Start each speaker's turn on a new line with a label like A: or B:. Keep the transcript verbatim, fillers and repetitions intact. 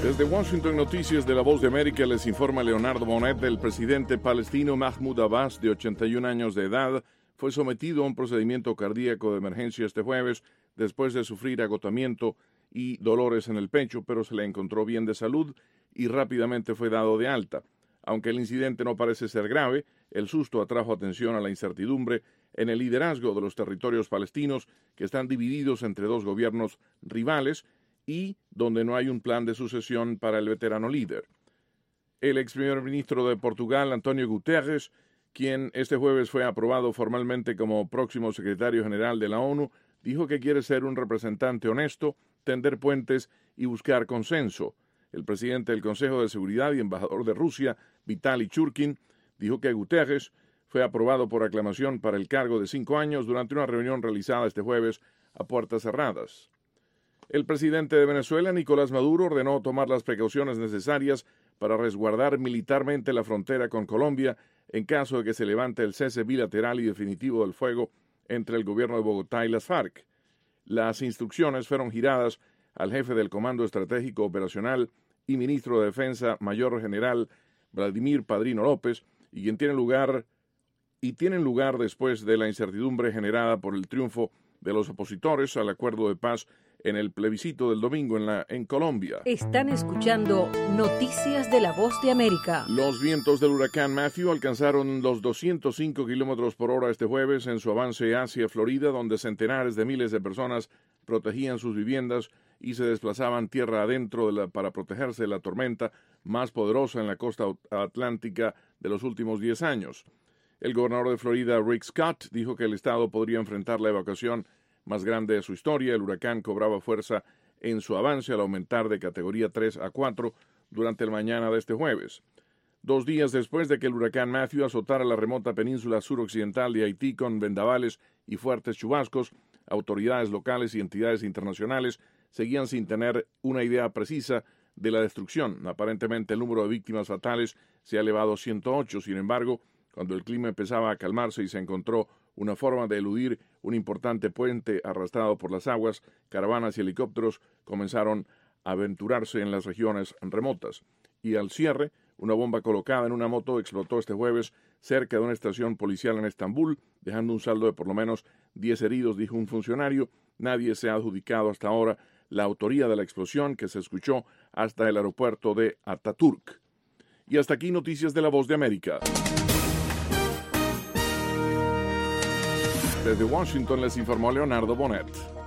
A: Desde Washington, Noticias de la Voz de América, les informa Leonardo Bonet. El presidente palestino Mahmoud Abbas, de ochenta y un años de edad, fue sometido a un procedimiento cardíaco de emergencia este jueves después de sufrir agotamiento y dolores en el pecho, pero se le encontró bien de salud y rápidamente fue dado de alta. Aunque el incidente no parece ser grave, el susto atrajo atención a la incertidumbre en el liderazgo de los territorios palestinos, que están divididos entre dos gobiernos rivales y donde no hay un plan de sucesión para el veterano líder. El ex primer ministro de Portugal, António Guterres, quien este jueves fue aprobado formalmente como próximo secretario general de la ONU, dijo que quiere ser un representante honesto, tender puentes y buscar consenso. El presidente del Consejo de Seguridad y embajador de Rusia, Vitaly Churkin, dijo que Guterres fue aprobado por aclamación para el cargo de cinco años durante una reunión realizada este jueves a puertas cerradas. El presidente de Venezuela, Nicolás Maduro, ordenó tomar las precauciones necesarias para resguardar militarmente la frontera con Colombia en caso de que se levante el cese bilateral y definitivo del fuego entre el gobierno de Bogotá y las FARC. Las instrucciones fueron giradas al jefe del Comando Estratégico Operacional y ministro de Defensa, Mayor General Vladimir Padrino López, y quien tiene lugar y tienen lugar después de la incertidumbre generada por el triunfo de los opositores al acuerdo de paz en el plebiscito del domingo en, la, en Colombia.
B: Están escuchando Noticias de la Voz de América.
A: Los vientos del huracán Matthew alcanzaron los doscientos cinco kilómetros por hora este jueves en su avance hacia Florida, donde centenares de miles de personas protegían sus viviendas y se desplazaban tierra adentro de la, para protegerse de la tormenta más poderosa en la costa atlántica de los últimos diez años. El gobernador de Florida, Rick Scott, dijo que el estado podría enfrentar la evacuación más grande de su historia. El huracán cobraba fuerza en su avance al aumentar de categoría tres a cuatro durante la mañana de este jueves. Dos días después de que el huracán Matthew azotara la remota península suroccidental de Haití con vendavales y fuertes chubascos, autoridades locales y entidades internacionales seguían sin tener una idea precisa de la destrucción. Aparentemente el número de víctimas fatales se ha elevado a ciento ocho. Sin embargo, cuando el clima empezaba a calmarse y se encontró una forma de eludir un importante puente arrastrado por las aguas, caravanas y helicópteros comenzaron a aventurarse en las regiones remotas. Y al cierre, una bomba colocada en una moto explotó este jueves cerca de una estación policial en Estambul, dejando un saldo de por lo menos diez heridos, dijo un funcionario. Nadie se ha adjudicado hasta ahora la autoría de la explosión, que se escuchó hasta el aeropuerto de Ataturk. Y hasta aquí Noticias de la Voz de América. Desde Washington les informó Leonardo Bonet.